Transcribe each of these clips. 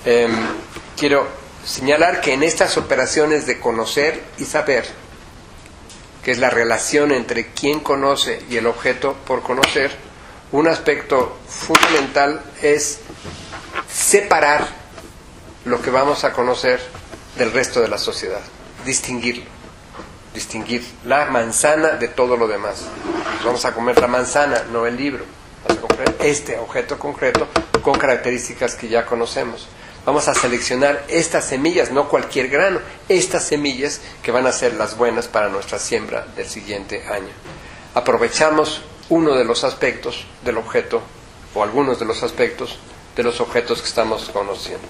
quiero señalar que en estas operaciones de conocer y saber, que es la relación entre quien conoce y el objeto por conocer, un aspecto fundamental es separar lo que vamos a conocer del resto de la sociedad, distinguir la manzana de todo lo demás. Pues vamos a comer la manzana, no el libro. Vamos a comer este objeto concreto con características que ya conocemos. Vamos a seleccionar estas semillas, no cualquier grano, estas semillas que van a ser las buenas para nuestra siembra del siguiente año. Aprovechamos uno de los aspectos del objeto, o algunos de los aspectos de los objetos que estamos conociendo.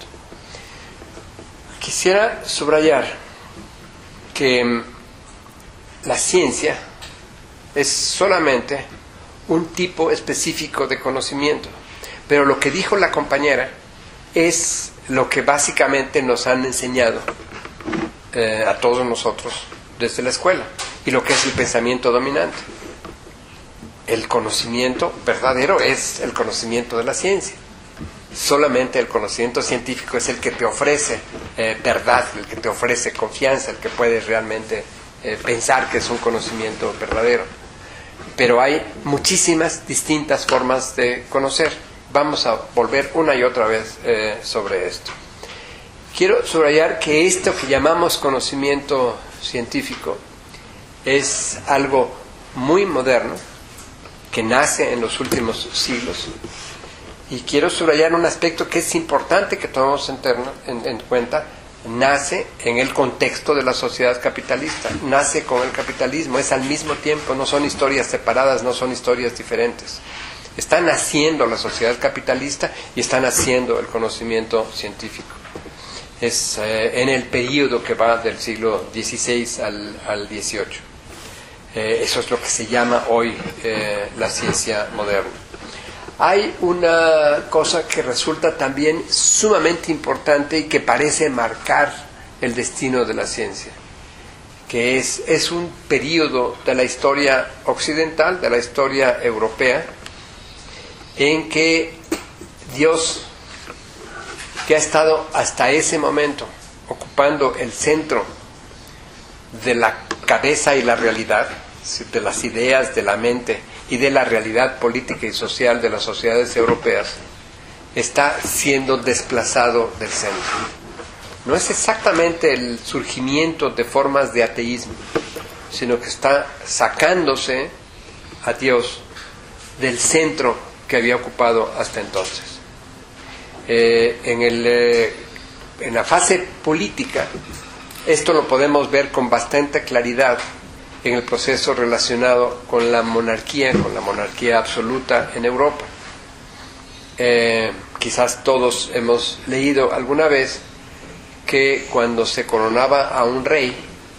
Quisiera subrayar que la ciencia es solamente un tipo específico de conocimiento, pero lo que dijo la compañera es lo que básicamente nos han enseñado a todos nosotros desde la escuela, y lo que es el pensamiento dominante. El conocimiento verdadero es el conocimiento de la ciencia. Solamente el conocimiento científico es el que te ofrece verdad, el que te ofrece confianza, el que puedes realmente pensar que es un conocimiento verdadero. Pero hay muchísimas distintas formas de conocer. Vamos a volver una y otra vez sobre esto. Quiero subrayar que esto que llamamos conocimiento científico es algo muy moderno, que nace en los últimos siglos. Y quiero subrayar un aspecto que es importante que tomemos en cuenta. Nace en el contexto de la sociedad capitalista, nace con el capitalismo, es al mismo tiempo, no son historias separadas, no son historias diferentes. Está naciendo la sociedad capitalista y está naciendo el conocimiento científico. Es en el periodo que va del siglo XVI al XVIII. Eso es lo que se llama hoy la ciencia moderna. Hay una cosa que resulta también sumamente importante y que parece marcar el destino de la ciencia, que es un periodo de la historia occidental, de la historia europea, en que Dios, que ha estado hasta ese momento ocupando el centro de la cabeza y la realidad, de las ideas, de la mente y de la realidad política y social de las sociedades europeas, está siendo desplazado del centro. No es exactamente el surgimiento de formas de ateísmo, sino que está sacándose a Dios del centro que había ocupado hasta entonces. En la fase política, esto lo podemos ver con bastante claridad en el proceso relacionado con la monarquía absoluta en Europa. Quizás todos hemos leído alguna vez que cuando se coronaba a un rey,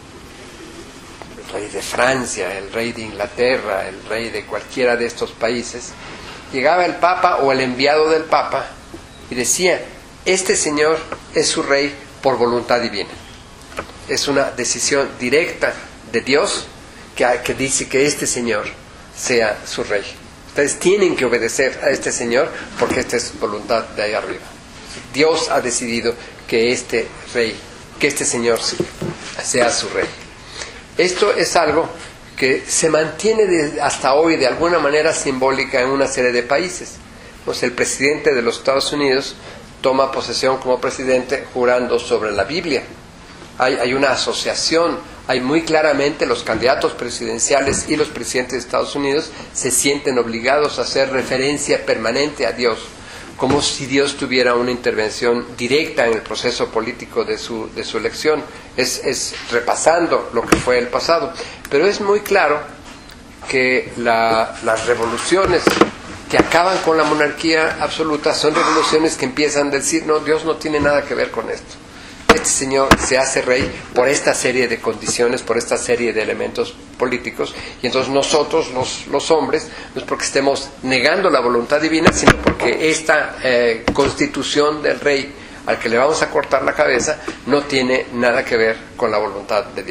el rey de Francia, el rey de Inglaterra, el rey de cualquiera de estos países, llegaba el Papa o el enviado del Papa y decía: este señor es su rey por voluntad divina. Es una decisión directa de Dios que dice que este señor sea su rey. Ustedes tienen que obedecer a este señor porque esta es voluntad de ahí arriba. Dios ha decidido que este señor sea su rey. Esto es algo que se mantiene hasta hoy de alguna manera simbólica en una serie de países. Pues el presidente de los Estados Unidos toma posesión como presidente jurando sobre la Biblia. Hay una asociación, hay muy claramente los candidatos presidenciales y los presidentes de Estados Unidos se sienten obligados a hacer referencia permanente a Dios, como si Dios tuviera una intervención directa en el proceso político de su elección. Es repasando lo que fue el pasado. Pero es muy claro que las revoluciones que acaban con la monarquía absoluta son revoluciones que empiezan a decir: no, Dios no tiene nada que ver con esto. Este señor se hace rey por esta serie de condiciones, por esta serie de elementos políticos, y entonces nosotros, los hombres, no es porque estemos negando la voluntad divina, sino porque esta constitución del rey al que le vamos a cortar la cabeza no tiene nada que ver con la voluntad de Dios.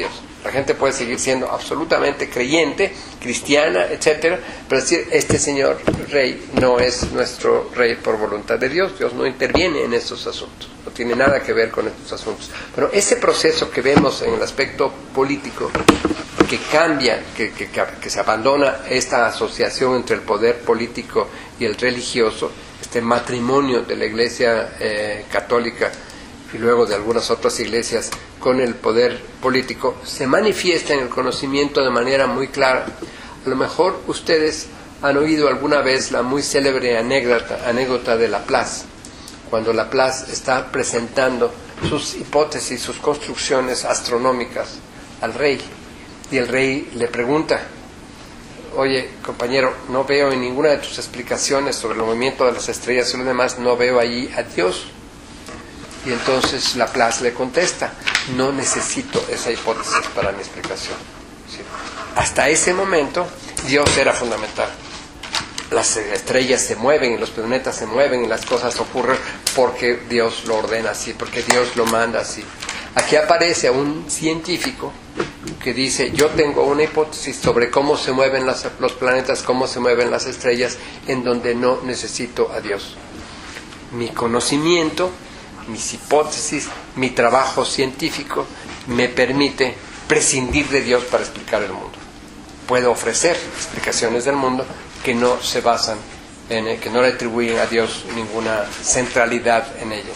La gente puede seguir siendo absolutamente creyente, cristiana, etcétera, pero decir, este señor rey no es nuestro rey por voluntad de Dios. Dios no interviene en estos asuntos, no tiene nada que ver con estos asuntos. Pero ese proceso que vemos en el aspecto político, que cambia, que se abandona esta asociación entre el poder político y el religioso, este matrimonio de la Iglesia católica y luego de algunas otras iglesias con el poder político, se manifiesta en el conocimiento de manera muy clara. A lo mejor ustedes han oído alguna vez la muy célebre anécdota de Laplace, cuando Laplace está presentando sus hipótesis, sus construcciones astronómicas al rey, y el rey le pregunta: oye, compañero, no veo en ninguna de tus explicaciones sobre el movimiento de las estrellas y lo demás, no veo allí a Dios. Y entonces Laplace le contesta: no necesito esa hipótesis para mi explicación. ¿Sí? Hasta ese momento Dios era fundamental. Las estrellas se mueven y los planetas se mueven y las cosas ocurren porque Dios lo ordena así, porque Dios lo manda así. Aquí aparece un científico que dice: yo tengo una hipótesis sobre cómo se mueven los planetas, cómo se mueven las estrellas, en donde no necesito a Dios. Mi conocimiento, mis hipótesis, mi trabajo científico me permite prescindir de Dios para explicar el mundo. Puedo ofrecer explicaciones del mundo que no se basan que no le atribuyen a Dios ninguna centralidad en ellas.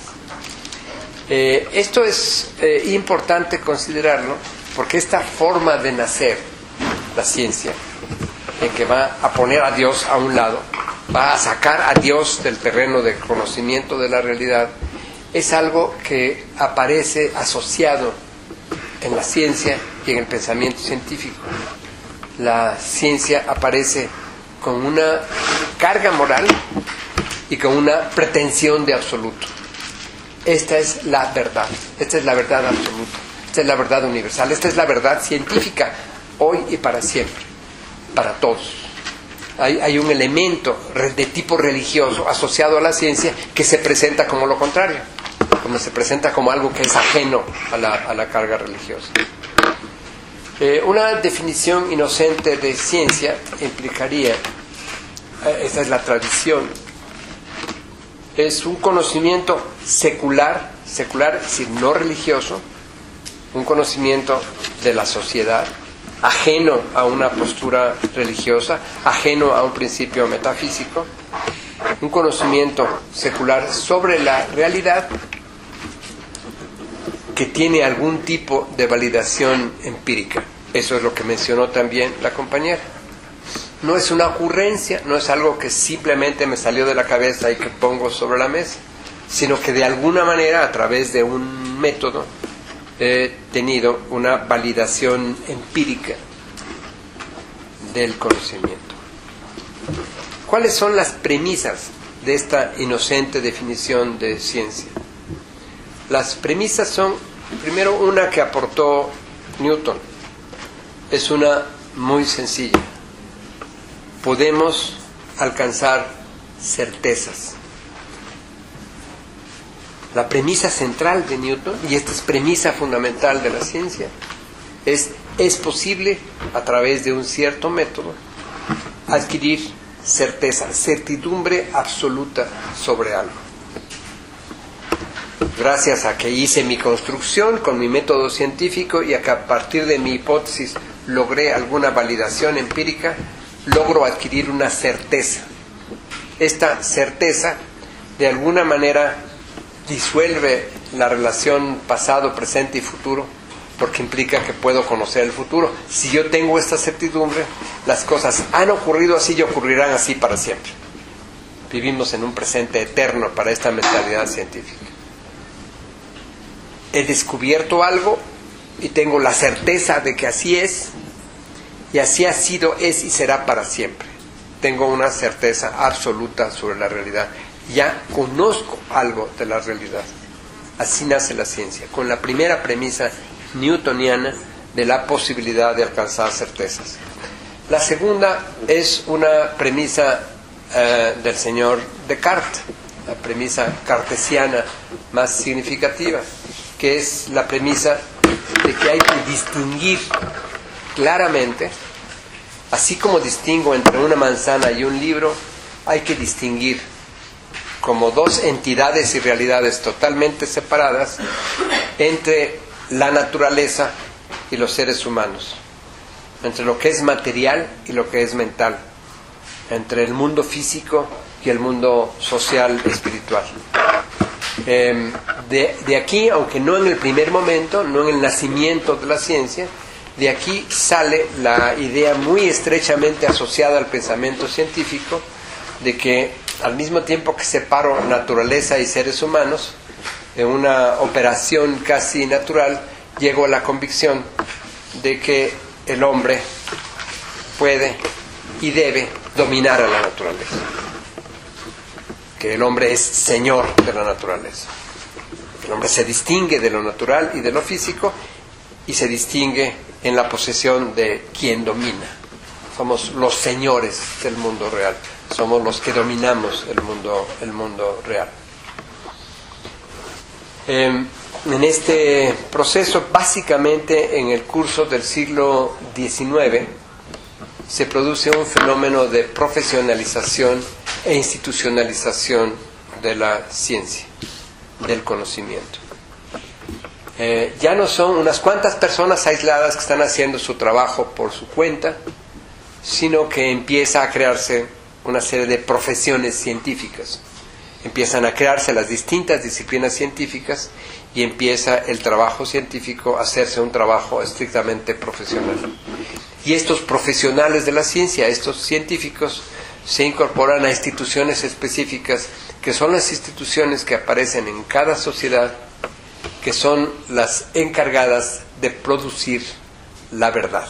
Esto es importante considerarlo, porque esta forma de nacer la ciencia, en que va a poner a Dios a un lado, va a sacar a Dios del terreno de conocimiento de la realidad, es algo que aparece asociado en la ciencia y en el pensamiento científico. La ciencia aparece con una carga moral y con una pretensión de absoluto. Esta es la verdad absoluta, esta es la verdad universal, esta es la verdad científica, hoy y para siempre, para todos. Hay un elemento de tipo religioso asociado a la ciencia que se presenta como lo contrario, como se presenta como algo que es ajeno a la carga religiosa. Una definición inocente de ciencia implicaría, esta es la tradición, es un conocimiento secular, es decir, no religioso, un conocimiento de la sociedad, ajeno a una postura religiosa, ajeno a un principio metafísico, un conocimiento secular sobre la realidad que tiene algún tipo de validación empírica. Eso es lo que mencionó también la compañera. No es una ocurrencia, no es algo que simplemente me salió de la cabeza y que pongo sobre la mesa, sino que de alguna manera, a través de un método, he tenido una validación empírica del conocimiento. ¿Cuáles son las premisas de esta inocente definición de ciencia? Las premisas son, primero, una que aportó Newton. Es una muy sencilla. Podemos alcanzar certezas. La premisa central de Newton, y esta es premisa fundamental de la ciencia, es posible, a través de un cierto método, adquirir certeza, certidumbre absoluta sobre algo. Gracias a que hice mi construcción con mi método científico y a que a partir de mi hipótesis logré alguna validación empírica, logro adquirir una certeza. Esta certeza, de alguna manera, disuelve la relación pasado, presente y futuro, porque implica que puedo conocer el futuro. Si yo tengo esta certidumbre, las cosas han ocurrido así y ocurrirán así para siempre. Vivimos en un presente eterno para esta mentalidad científica. He descubierto algo y tengo la certeza de que así es, y así ha sido, es y será para siempre. Tengo una certeza absoluta sobre la realidad. Ya conozco algo de la realidad. Así nace la ciencia, con la primera premisa newtoniana de la posibilidad de alcanzar certezas. La segunda es una premisa del señor Descartes, la premisa cartesiana más significativa, que es la premisa de que hay que distinguir claramente, así como distingo entre una manzana y un libro, hay que distinguir como dos entidades y realidades totalmente separadas entre la naturaleza y los seres humanos, entre lo que es material y lo que es mental, entre el mundo físico y el mundo social y espiritual. De aquí, aunque no en el primer momento, no en el nacimiento de la ciencia, de aquí sale la idea muy estrechamente asociada al pensamiento científico de que al mismo tiempo que separo naturaleza y seres humanos, en una operación casi natural, llego a la convicción de que el hombre puede y debe dominar a la naturaleza, que el hombre es señor de la naturaleza. El hombre se distingue de lo natural y de lo físico y se distingue en la posesión de quien domina. Somos los señores del mundo real, somos los que dominamos el mundo real. En este proceso, básicamente en el curso del siglo XIX, se produce un fenómeno de profesionalización e institucionalización de la ciencia, del conocimiento. Ya no son unas cuantas personas aisladas que están haciendo su trabajo por su cuenta, sino que empieza a crearse una serie de profesiones científicas. Empiezan a crearse las distintas disciplinas científicas y empieza el trabajo científico a hacerse un trabajo estrictamente profesional. Y estos profesionales de la ciencia, estos científicos, se incorporan a instituciones específicas, que son las instituciones que aparecen en cada sociedad, que son las encargadas de producir la verdad.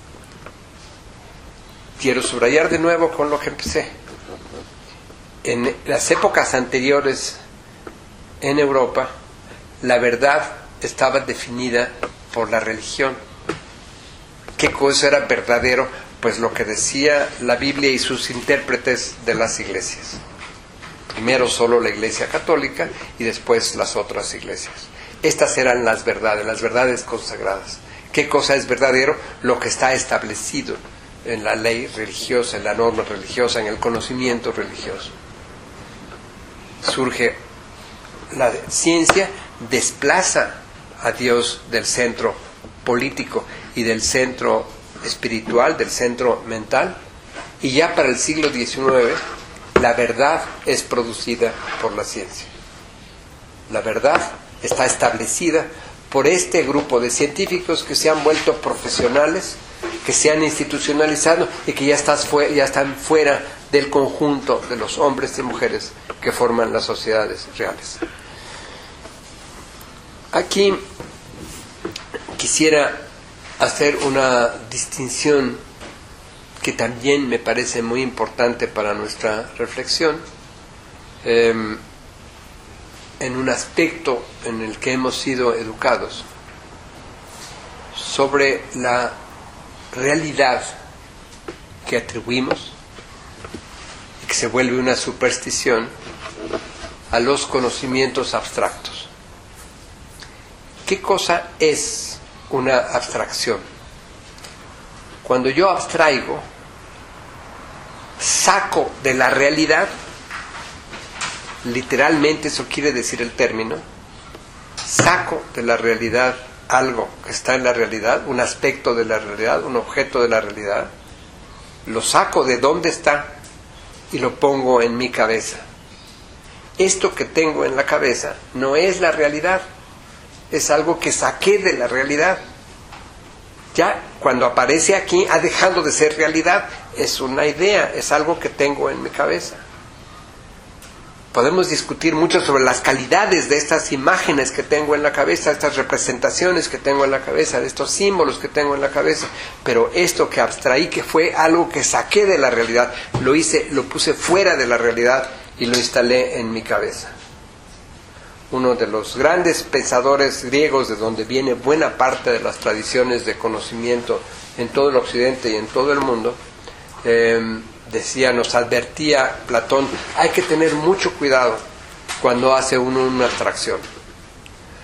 Quiero subrayar de nuevo con lo que empecé. En las épocas anteriores en Europa, la verdad estaba definida por la religión. ¿Qué cosa era verdadero? Pues lo que decía la Biblia y sus intérpretes de las iglesias. Primero solo la Iglesia católica y después las otras iglesias. Estas eran las verdades consagradas. ¿Qué cosa es verdadero? Lo que está establecido en la ley religiosa, en la norma religiosa, en el conocimiento religioso. Surge la ciencia, desplaza a Dios del centro político y del centro espiritual, del centro mental, y ya para el siglo XIX la verdad es producida por la ciencia. La verdad está establecida por este grupo de científicos que se han vuelto profesionales, que se han institucionalizado y que ya están fuera del conjunto de los hombres y mujeres que forman las sociedades reales. Aquí quisiera hacer una distinción que también me parece muy importante para nuestra reflexión, en un aspecto en el que hemos sido educados, sobre la realidad que atribuimos y que se vuelve una superstición a los conocimientos abstractos. ¿Qué cosa es una abstracción? Cuando yo abstraigo, saco de la realidad, literalmente eso quiere decir el término, saco de la realidad algo que está en la realidad, un aspecto de la realidad, un objeto de la realidad, lo saco de donde está y lo pongo en mi cabeza. Esto que tengo en la cabeza no es la realidad, es algo que saqué de la realidad. Ya cuando aparece aquí ha dejado de ser realidad, es una idea, es algo que tengo en mi cabeza. Podemos discutir mucho sobre las calidades de estas imágenes que tengo en la cabeza, estas representaciones que tengo en la cabeza, de estos símbolos que tengo en la cabeza, pero esto que abstraí, que fue algo que saqué de la realidad, lo puse fuera de la realidad y lo instalé en mi cabeza. Uno de los grandes pensadores griegos, de donde viene buena parte de las tradiciones de conocimiento en todo el occidente y en todo el mundo, decía, nos advertía Platón, hay que tener mucho cuidado cuando hace uno una abstracción.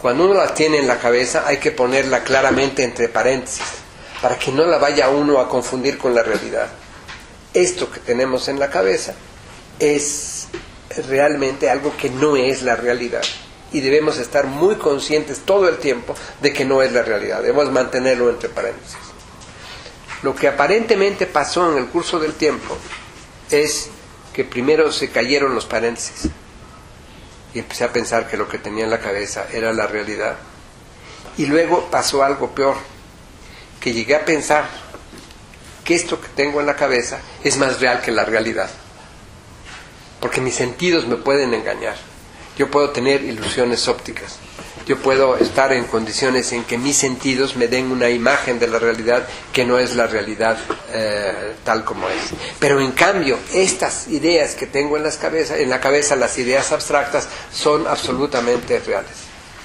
Cuando uno la tiene en la cabeza hay que ponerla claramente entre paréntesis para que no la vaya uno a confundir con la realidad. Esto que tenemos en la cabeza es realmente algo que no es la realidad y debemos estar muy conscientes todo el tiempo de que no es la realidad. Debemos mantenerlo entre paréntesis. Lo que aparentemente pasó en el curso del tiempo es que primero se cayeron los paréntesis y empecé a pensar que lo que tenía en la cabeza era la realidad. Y luego pasó algo peor, que llegué a pensar que esto que tengo en la cabeza es más real que la realidad. Porque mis sentidos me pueden engañar. Yo puedo tener ilusiones ópticas. Yo puedo estar en condiciones en que mis sentidos me den una imagen de la realidad que no es la realidad tal como es. Pero en cambio, estas ideas que tengo en la cabeza, las ideas abstractas, son absolutamente reales.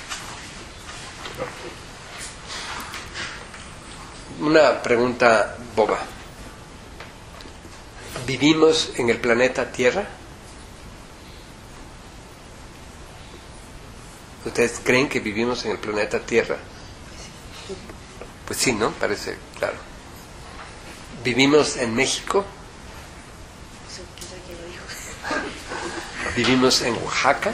Una pregunta boba. ¿Vivimos en el planeta Tierra? ¿Ustedes creen que vivimos en el planeta Tierra? Pues sí, ¿no? Parece claro. ¿Vivimos en México? ¿Vivimos en Oaxaca?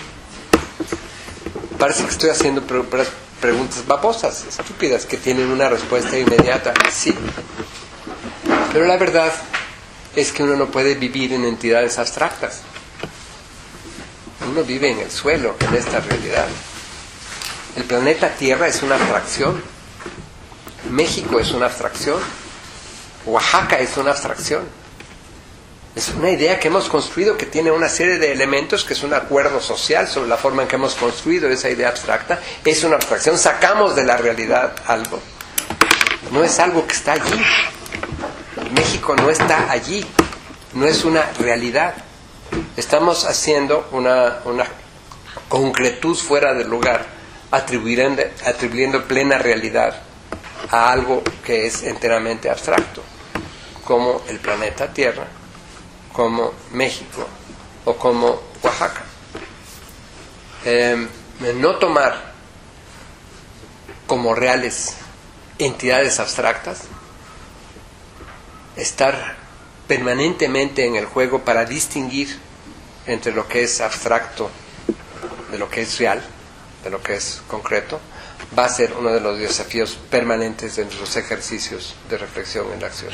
Parece que estoy haciendo preguntas babosas, estúpidas, que tienen una respuesta inmediata. Sí. Pero la verdad es que uno no puede vivir en entidades abstractas. Uno vive en el suelo, en esta realidad. El planeta Tierra es una abstracción. México es una abstracción. Oaxaca es una abstracción. Es una idea que hemos construido que tiene una serie de elementos, que es un acuerdo social sobre la forma en que hemos construido esa idea abstracta. Es una abstracción. Sacamos de la realidad algo. No es algo que está allí. México no está allí. No es una realidad. Estamos haciendo una concretud fuera del lugar, atribuyendo plena realidad a algo que es enteramente abstracto, como el planeta Tierra, como México o como Oaxaca. No tomar como reales entidades abstractas, estar permanentemente en el juego para distinguir entre lo que es abstracto de lo que es real, de lo que es concreto, va a ser uno de los desafíos permanentes de nuestros ejercicios de reflexión en la acción.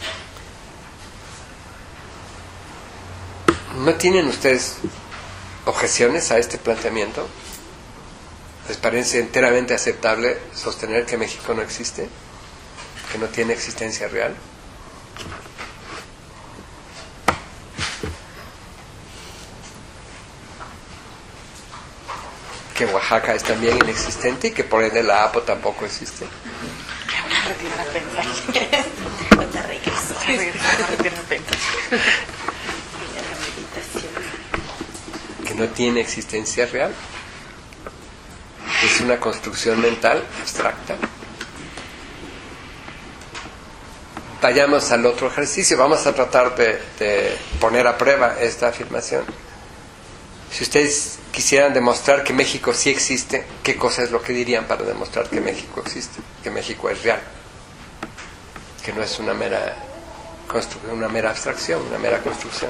¿No tienen ustedes objeciones a este planteamiento? ¿Les parece enteramente aceptable sostener que México no existe? ¿Que no tiene existencia real? ¿Que Oaxaca es también inexistente y que por ende la APO tampoco existe? ¿Que no tiene existencia real? ¿Es una construcción mental abstracta? Vayamos al otro ejercicio. Vamos a tratar de poner a prueba esta afirmación. Si ustedes quisieran demostrar que México sí existe, ¿qué cosa es lo que dirían para demostrar que México existe? Que México es real. Que no es una mera abstracción, una mera construcción.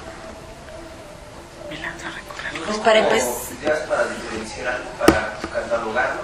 Pues para empezar, para diferenciar, para catalogarlo.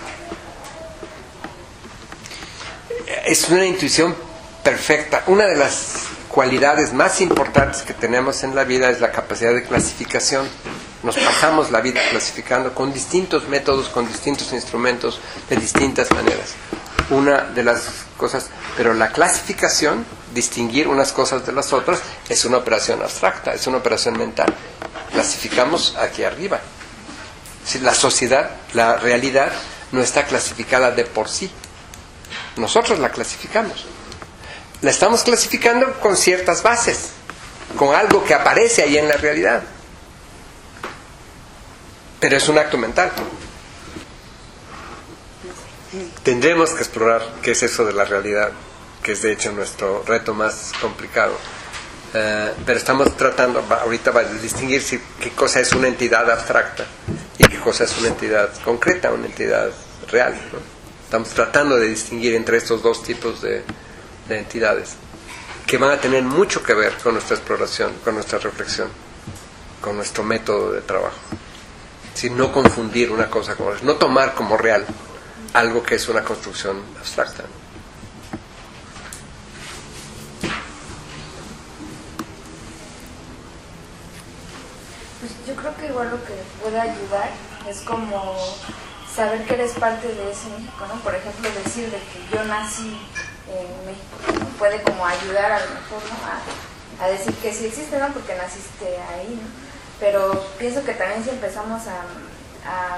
Es una intuición perfecta. Una de las cualidades más importantes que tenemos en la vida es la capacidad de clasificación. Nos pasamos la vida clasificando con distintos métodos, con distintos instrumentos, de distintas maneras. Una de las cosas, pero la clasificación, distinguir unas cosas de las otras, es una operación abstracta, es una operación mental. Clasificamos aquí arriba. Si la sociedad, la realidad, no está clasificada de por sí. Nosotros la clasificamos. La estamos clasificando con ciertas bases, con algo que aparece ahí en la realidad. Pero es un acto mental. Tendremos que explorar qué es eso de la realidad, que es de hecho nuestro reto más complicado. Pero estamos tratando ahorita de distinguir qué cosa es una entidad abstracta y qué cosa es una entidad concreta, una entidad real, ¿no? Estamos tratando de distinguir entre estos dos tipos de entidades que van a tener mucho que ver con nuestra exploración, con nuestra reflexión, con nuestro método de trabajo. Si no confundir una cosa con otra, no tomar como real algo que es una construcción abstracta. Pues yo creo que igual lo que puede ayudar es como saber que eres parte de ese México, ¿no? Por ejemplo, decir de que yo nací en México, ¿no? Puede como ayudar a lo mejor, ¿no? a decir que sí existe, ¿no? Porque naciste ahí, ¿no? Pero pienso que también si empezamos a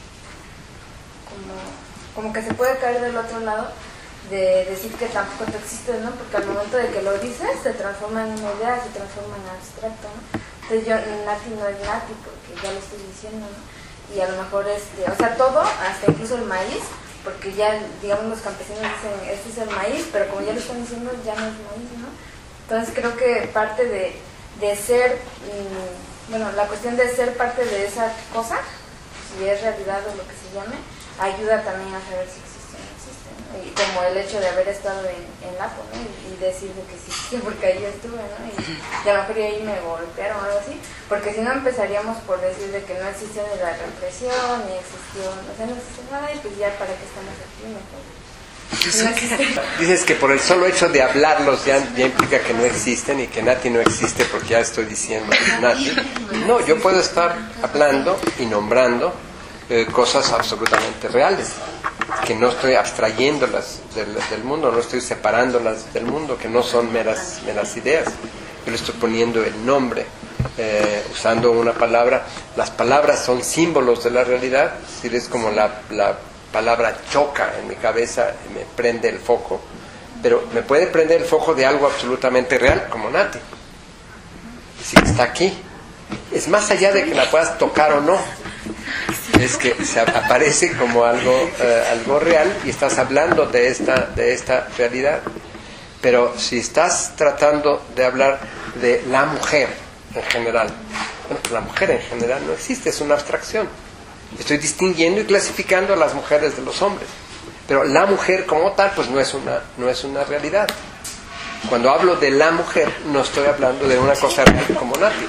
como que se puede caer del otro lado de decir que tampoco te existe, ¿no? Porque al momento de que lo dices se transforma en una idea, se transforma en abstracto, ¿no? Entonces Nati no es Nati porque ya lo estoy diciendo, ¿no? Y a lo mejor o sea, todo, hasta incluso el maíz, porque ya, digamos, los campesinos dicen, este es el maíz, pero como ya lo están diciendo, ya no es maíz, ¿no? Entonces creo que parte de ser, bueno, la cuestión de ser parte de esa cosa, si es realidad o lo que se llame, ayuda también a saber si existe o no existe, ¿no? Y como el hecho de haber estado en Lapo, ¿no? Y decir de que sí existe porque ahí estuve, ¿no? Y a lo mejor ahí me golpearon o algo así, porque si no empezaríamos por decir de que no existió ni la represión, ni existió, o sea, no existe nada, y pues ya para qué estamos aquí, mejor. Dices que por el solo hecho de hablarlos ya implica que no existen y que Nati no existe porque ya estoy diciendo Nati. No, yo puedo estar hablando y nombrando cosas absolutamente reales, que no estoy abstrayéndolas del mundo, no estoy separándolas del mundo, que no son meras ideas. Yo le estoy poniendo el nombre, usando una palabra. Las palabras son símbolos de la realidad, es decir, es como la palabra choca en mi cabeza y me prende el foco, pero me puede prender el foco de algo absolutamente real, como Nati. Es decir, está aquí. Es más allá de que la puedas tocar o no, es que se aparece como algo real y estás hablando de esta realidad. Pero si estás tratando de hablar de la mujer en general, bueno, la mujer en general no existe, es una abstracción. Estoy distinguiendo y clasificando a las mujeres de los hombres, pero la mujer como tal pues no es una realidad. Cuando hablo de la mujer no estoy hablando de una cosa real como Nati.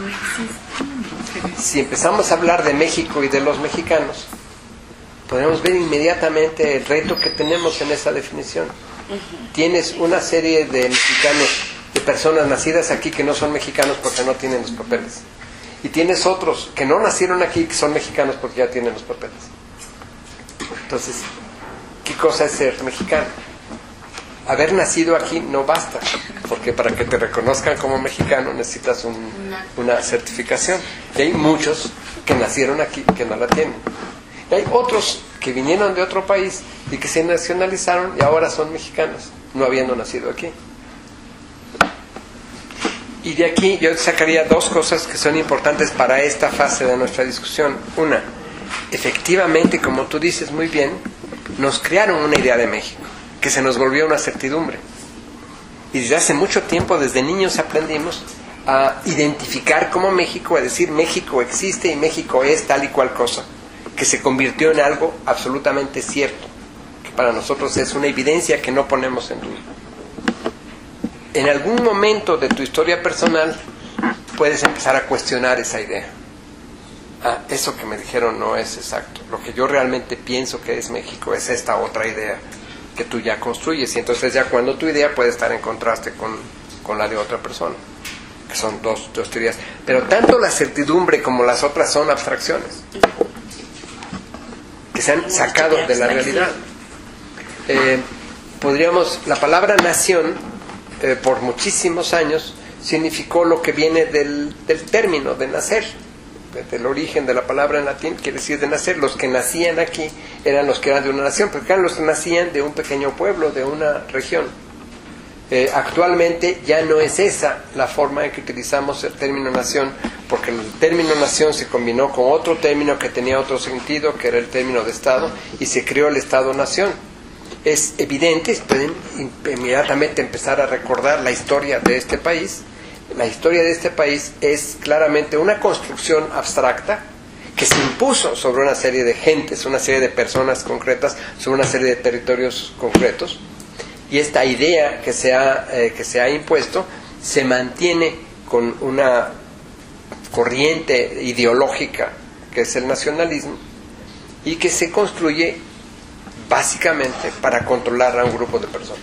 Si empezamos a hablar de México y de los mexicanos, podemos ver inmediatamente el reto que tenemos en esa definición. Tienes una serie de mexicanos, de personas nacidas aquí que no son mexicanos porque no tienen los papeles. Y tienes otros que no nacieron aquí que son mexicanos porque ya tienen los papeles. Entonces, ¿qué cosa es ser mexicano? Haber nacido aquí no basta, porque para que te reconozcan como mexicano necesitas una certificación. Y hay muchos que nacieron aquí que no la tienen. Y hay otros que vinieron de otro país y que se nacionalizaron y ahora son mexicanos, no habiendo nacido aquí. Y de aquí yo sacaría dos cosas que son importantes para esta fase de nuestra discusión. Una, efectivamente, como tú dices muy bien, nos crearon una idea de México, que se nos volvió una certidumbre. Y desde hace mucho tiempo, desde niños, aprendimos a identificar como México, a decir México existe y México es tal y cual cosa, que se convirtió en algo absolutamente cierto, que para nosotros es una evidencia que no ponemos en duda. En algún momento de tu historia personal puedes empezar a cuestionar esa idea. Eso que me dijeron no es exacto. Lo que yo realmente pienso que es México es esta otra idea que tú ya construyes. Y entonces ya cuando tu idea puede estar en contraste con la de otra persona, que son dos teorías. Pero tanto la certidumbre como las otras son abstracciones que se han sacado de la realidad. La palabra nación por muchísimos años significó lo que viene del término de nacer, del origen de la palabra en latín, quiere decir de nacer. Los que nacían aquí eran los que eran de una nación, porque eran los que nacían de un pequeño pueblo, de una región. Actualmente ya no es esa la forma en que utilizamos el término nación, porque el término nación se combinó con otro término que tenía otro sentido, que era el término de Estado, y se creó el Estado-nación. Es evidente, pueden inmediatamente empezar a recordar la historia de este país. La historia de este país es claramente una construcción abstracta que se impuso sobre una serie de gentes, una serie de personas concretas, sobre una serie de territorios concretos. Y esta idea que se ha impuesto se mantiene con una corriente ideológica que es el nacionalismo y que se construye básicamente para controlar a un grupo de personas.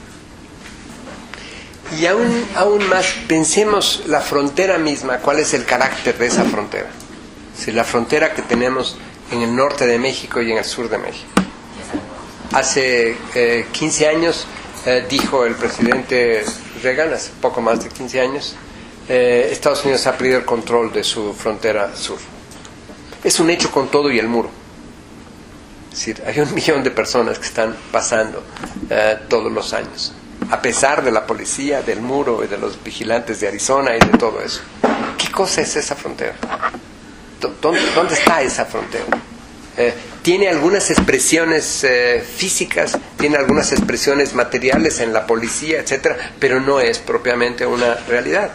Y aún más, pensemos la frontera misma, cuál es el carácter de esa frontera. Si la frontera que tenemos en el norte de México y en el sur de México. Hace 15 años dijo el presidente Reagan, hace poco más de 15 años, Estados Unidos ha perdido el control de su frontera sur. Es un hecho con todo y el muro. Es decir, hay 1 millón de personas que están pasando todos los años, a pesar de la policía, del muro y de los vigilantes de Arizona y de todo eso. ¿Qué cosa es esa frontera? ¿Dónde está esa frontera? Tiene algunas expresiones físicas, tiene algunas expresiones materiales en la policía, etcétera, pero no es propiamente una realidad.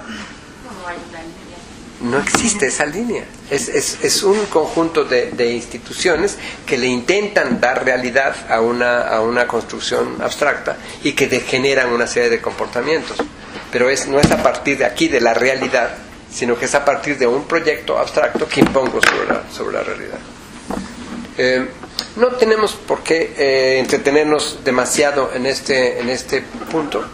No existe esa línea. Es un conjunto de instituciones que le intentan dar realidad a una construcción abstracta y que generan una serie de comportamientos. Pero no es a partir de aquí, de la realidad, sino que es a partir de un proyecto abstracto que impongo sobre la realidad. No tenemos por qué entretenernos demasiado en este punto.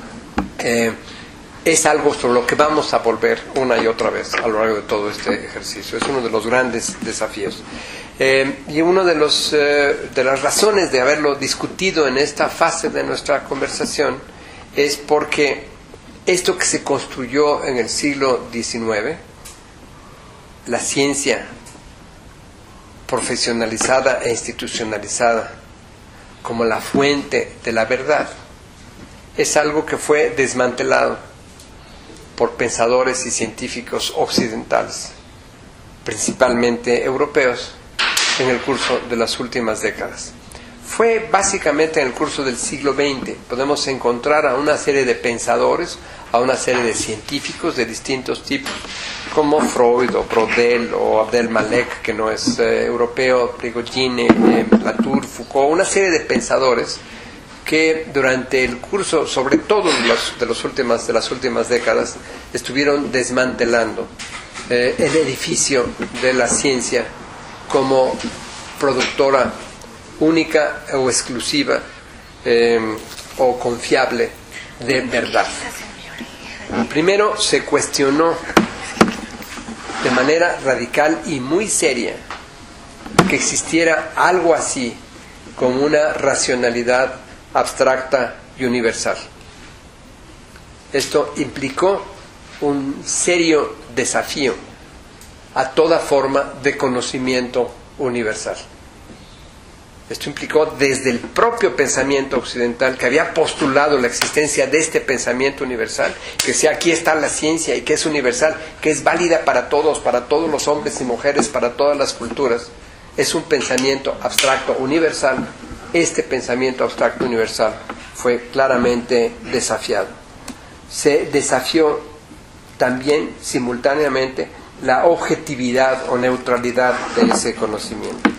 Es algo sobre lo que vamos a volver una y otra vez a lo largo de todo este ejercicio. Es uno de los grandes desafíos. Y una de las razones de haberlo discutido en esta fase de nuestra conversación es porque esto que se construyó en el siglo XIX, la ciencia profesionalizada e institucionalizada como la fuente de la verdad, es algo que fue desmantelado por pensadores y científicos occidentales, principalmente europeos, en el curso de las últimas décadas. Fue básicamente en el curso del siglo XX. Podemos encontrar a una serie de pensadores, a una serie de científicos de distintos tipos, como Freud o Brodel o Abdel Malek, que no es europeo, Prigogine, Latour, Foucault, una serie de pensadores que durante el curso, sobre todo de las últimas décadas, estuvieron desmantelando el edificio de la ciencia como productora única o exclusiva o confiable de verdad. Primero se cuestionó de manera radical y muy seria que existiera algo así como una racionalidad abstracta y universal. Esto implicó un serio desafío a toda forma de conocimiento universal. Esto implicó desde el propio pensamiento occidental, que había postulado la existencia de este pensamiento universal, que decía aquí está la ciencia y que es universal, que es válida para todos los hombres y mujeres, para todas las culturas. Es un pensamiento abstracto universal. Este pensamiento abstracto universal fue claramente desafiado. Se desafió también simultáneamente la objetividad o neutralidad de ese conocimiento.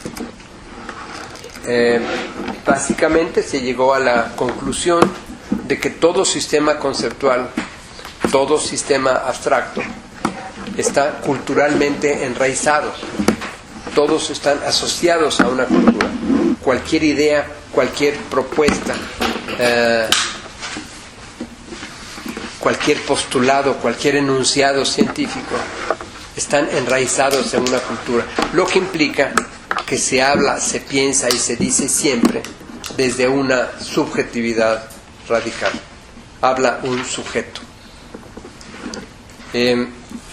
Básicamente se llegó a la conclusión de que todo sistema conceptual, todo sistema abstracto está culturalmente enraizado. Todos están asociados a una cultura. Cualquier idea, cualquier propuesta, cualquier postulado, cualquier enunciado científico están enraizados en una cultura, lo que implica que se habla, se piensa y se dice siempre desde una subjetividad radical. Habla un sujeto. En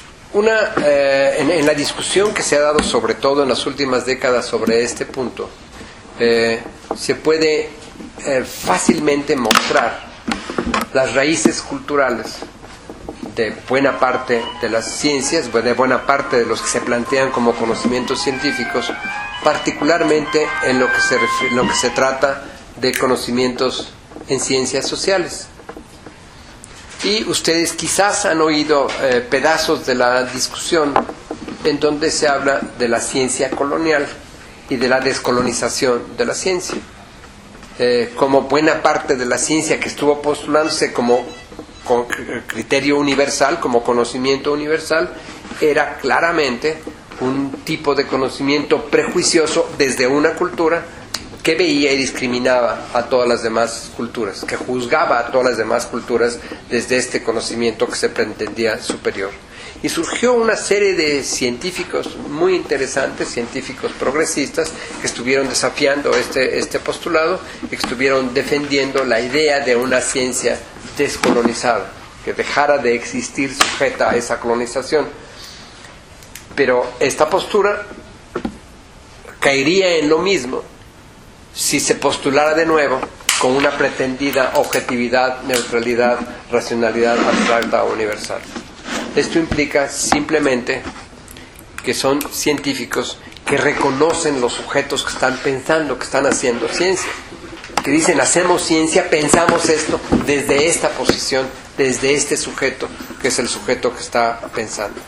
la discusión que se ha dado sobre todo en las últimas décadas sobre este punto, se puede fácilmente mostrar las raíces culturales de buena parte de las ciencias, de buena parte de los que se plantean como conocimientos científicos, particularmente en lo que se trata de conocimientos en ciencias sociales. Y ustedes quizás han oído pedazos de la discusión en donde se habla de la ciencia colonial y de la descolonización de la ciencia. Como buena parte de la ciencia que estuvo postulándose como con criterio universal, como conocimiento universal, era claramente un tipo de conocimiento prejuicioso desde una cultura que veía y discriminaba a todas las demás culturas, que juzgaba a todas las demás culturas desde este conocimiento que se pretendía superior. Y surgió una serie de científicos muy interesantes, científicos progresistas, que estuvieron desafiando este postulado, que estuvieron defendiendo la idea de una ciencia descolonizada, que dejara de existir sujeta a esa colonización. Pero esta postura caería en lo mismo si se postulara de nuevo con una pretendida objetividad, neutralidad, racionalidad abstracta o universal. Esto implica simplemente que son científicos que reconocen los sujetos que están pensando, que están haciendo ciencia, que dicen: hacemos ciencia, pensamos esto desde esta posición, desde este sujeto, que es el sujeto que está pensando.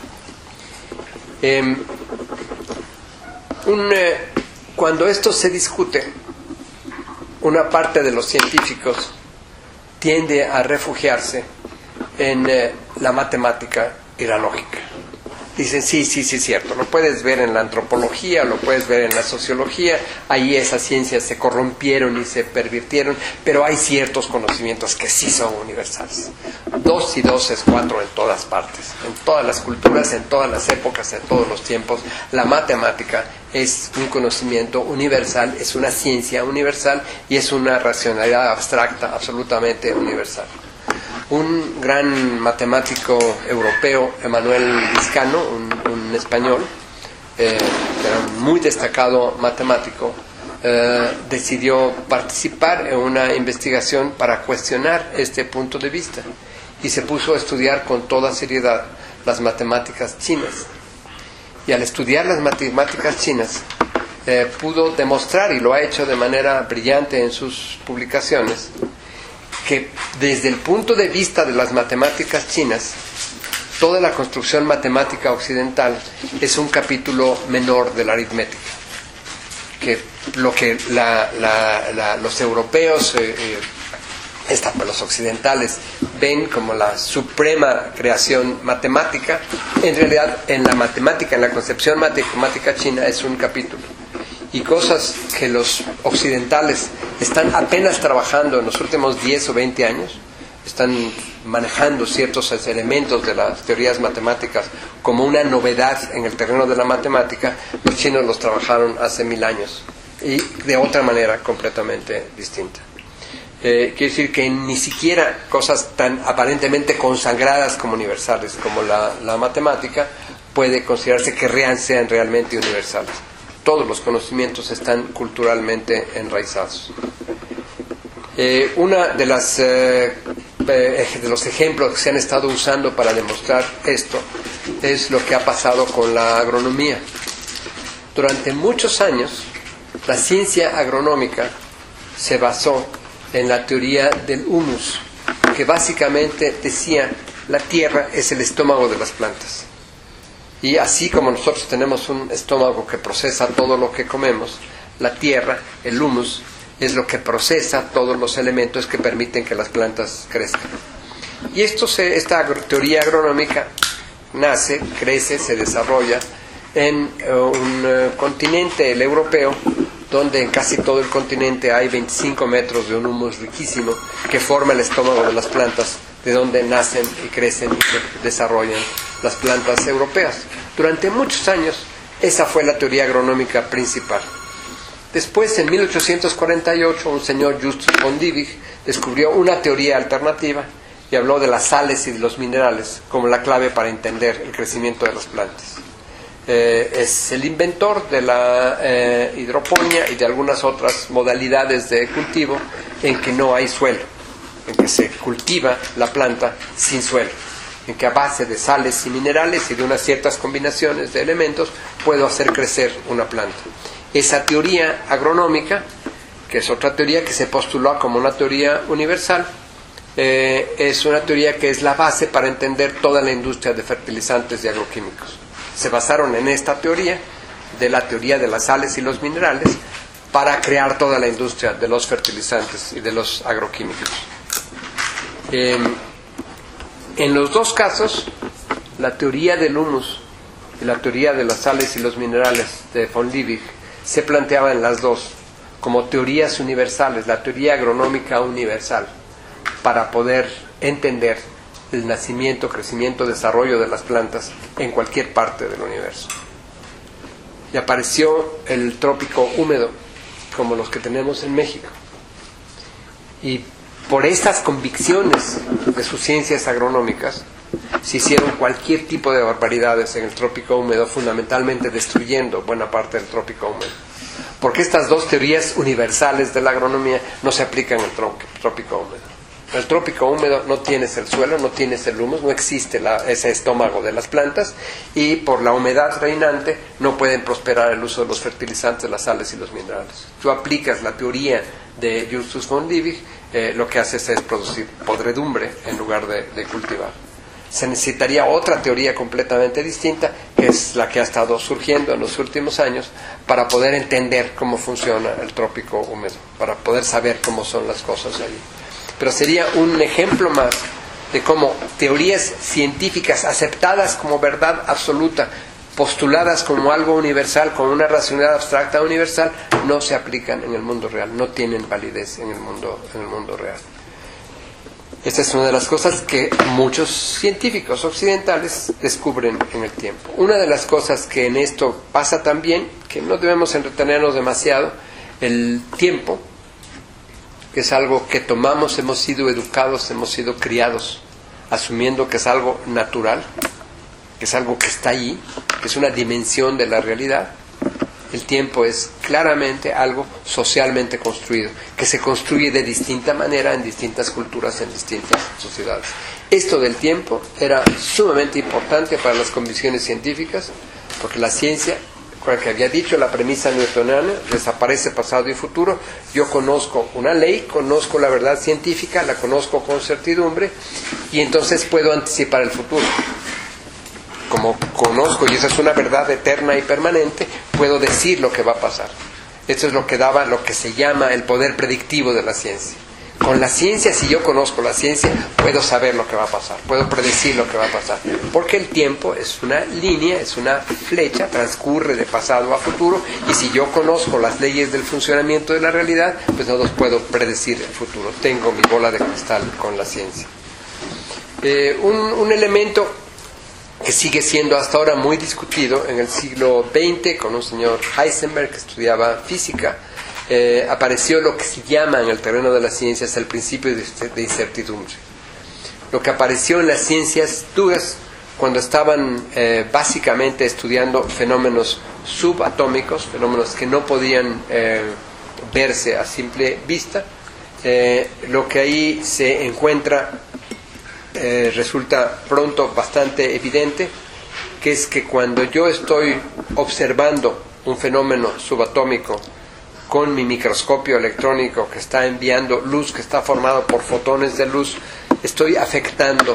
Cuando esto se discute, una parte de los científicos tiende a refugiarse en la matemática y la lógica. Dicen: sí, es cierto, lo puedes ver en la antropología, lo puedes ver en la sociología, ahí esas ciencias se corrompieron y se pervirtieron, pero hay ciertos conocimientos que sí son universales. 2 y 2 es 4 en todas partes, en todas las culturas, en todas las épocas, en todos los tiempos. La matemática es un conocimiento universal, es una ciencia universal y es una racionalidad abstracta absolutamente universal. Un gran matemático europeo, Emanuel Vizcano, un español, que era un muy destacado matemático, decidió participar en una investigación para cuestionar este punto de vista y se puso a estudiar con toda seriedad las matemáticas chinas. Y al estudiar las matemáticas chinas, pudo demostrar, y lo ha hecho de manera brillante en sus publicaciones, que desde el punto de vista de las matemáticas chinas, toda la construcción matemática occidental es un capítulo menor de la aritmética. Que lo que los europeos, los occidentales, ven como la suprema creación matemática, en realidad en la matemática, en la concepción matemática china, es un capítulo. Y cosas que los occidentales están apenas trabajando en los últimos 10 o 20 años, están manejando ciertos elementos de las teorías matemáticas como una novedad en el terreno de la matemática, los chinos los trabajaron hace 1000 años y de otra manera completamente distinta. Quiere decir que ni siquiera cosas tan aparentemente consagradas como universales como la matemática puede considerarse que sean realmente universales. Todos los conocimientos están culturalmente enraizados. Una de los ejemplos que se han estado usando para demostrar esto es lo que ha pasado con la agronomía. Durante muchos años, la ciencia agronómica se basó en la teoría del humus, que básicamente decía: la tierra es el estómago de las plantas. Y así como nosotros tenemos un estómago que procesa todo lo que comemos, la tierra, el humus, es lo que procesa todos los elementos que permiten que las plantas crezcan. Y esta teoría agronómica nace, crece, se desarrolla en un continente, el europeo, donde en casi todo el continente hay 25 metros de un humus riquísimo que forma el estómago de las plantas, de donde nacen y crecen y se desarrollan las plantas europeas. Durante muchos años esa fue la teoría agronómica principal. Después, en 1848, un señor Justus von Liebig descubrió una teoría alternativa y habló de las sales y de los minerales como la clave para entender el crecimiento de las plantas. Es el inventor de la hidroponía y de algunas otras modalidades de cultivo en que no hay suelo, en que se cultiva la planta sin suelo, en que a base de sales y minerales y de unas ciertas combinaciones de elementos puedo hacer crecer una planta. Esa teoría agronómica, que es otra teoría que se postuló como una teoría universal, es una teoría que es la base para entender toda la industria de fertilizantes y agroquímicos. se basaron en esta teoría, de la teoría de las sales y los minerales, para crear toda la industria de los fertilizantes y de los agroquímicos. En los dos casos, la teoría del humus y la teoría de las sales y los minerales de von Liebig se planteaba en las dos como teorías universales, la teoría agronómica universal, para poder entender el nacimiento, crecimiento, desarrollo de las plantas en cualquier parte del universo. Y apareció el trópico húmedo, como los que tenemos en México. Y por estas convicciones de sus ciencias agronómicas, se hicieron cualquier tipo de barbaridades en el trópico húmedo, fundamentalmente destruyendo buena parte del trópico húmedo. Porque estas dos teorías universales de la agronomía no se aplican al trópico húmedo. El trópico húmedo no tienes el suelo, no tienes el humus, no existe ese estómago de las plantas, y por la humedad reinante no pueden prosperar el uso de los fertilizantes, las sales y los minerales. Tú aplicas la teoría de Justus von Liebig, lo que haces es producir podredumbre en lugar de cultivar. Se necesitaría otra teoría completamente distinta, que es la que ha estado surgiendo en los últimos años, para poder entender cómo funciona el trópico húmedo, para poder saber cómo son las cosas allí. Pero sería un ejemplo más de cómo teorías científicas aceptadas como verdad absoluta, postuladas como algo universal, como una racionalidad abstracta universal, no se aplican en el mundo real, no tienen validez en el mundo real. Esta es una de las cosas que muchos científicos occidentales descubren en el tiempo. Una de las cosas que en esto pasa también, que no debemos entretenernos demasiado, el tiempo, que es algo que tomamos, hemos sido educados, hemos sido criados, asumiendo que es algo natural, que es algo que está allí, que es una dimensión de la realidad. El tiempo es claramente algo socialmente construido, que se construye de distinta manera en distintas culturas, en distintas sociedades. Esto del tiempo era sumamente importante para las convicciones científicas, porque la ciencia, que había dicho la premisa newtoniana, desaparece pasado y futuro. Yo conozco una ley, conozco la verdad científica, la conozco con certidumbre, y entonces puedo anticipar el futuro. Como conozco, y esa es una verdad eterna y permanente, puedo decir lo que va a pasar. Esto es lo que daba lo que se llama el poder predictivo de la ciencia. Con la ciencia, si yo conozco la ciencia, puedo saber lo que va a pasar, puedo predecir lo que va a pasar, porque el tiempo es una línea, es una flecha, transcurre de pasado a futuro, y si yo conozco las leyes del funcionamiento de la realidad, pues no los puedo predecir el futuro. Tengo mi bola de cristal con la ciencia. Un elemento que sigue siendo hasta ahora muy discutido en el siglo XX, con un señor Heisenberg que estudiaba física, apareció lo que se llama en el terreno de las ciencias el principio de incertidumbre. Lo que apareció en las ciencias duras cuando estaban básicamente estudiando fenómenos subatómicos, fenómenos que no podían verse a simple vista. Lo que ahí se encuentra resulta pronto bastante evidente, que es que cuando yo estoy observando un fenómeno subatómico con mi microscopio electrónico que está enviando luz, que está formado por fotones de luz, estoy afectando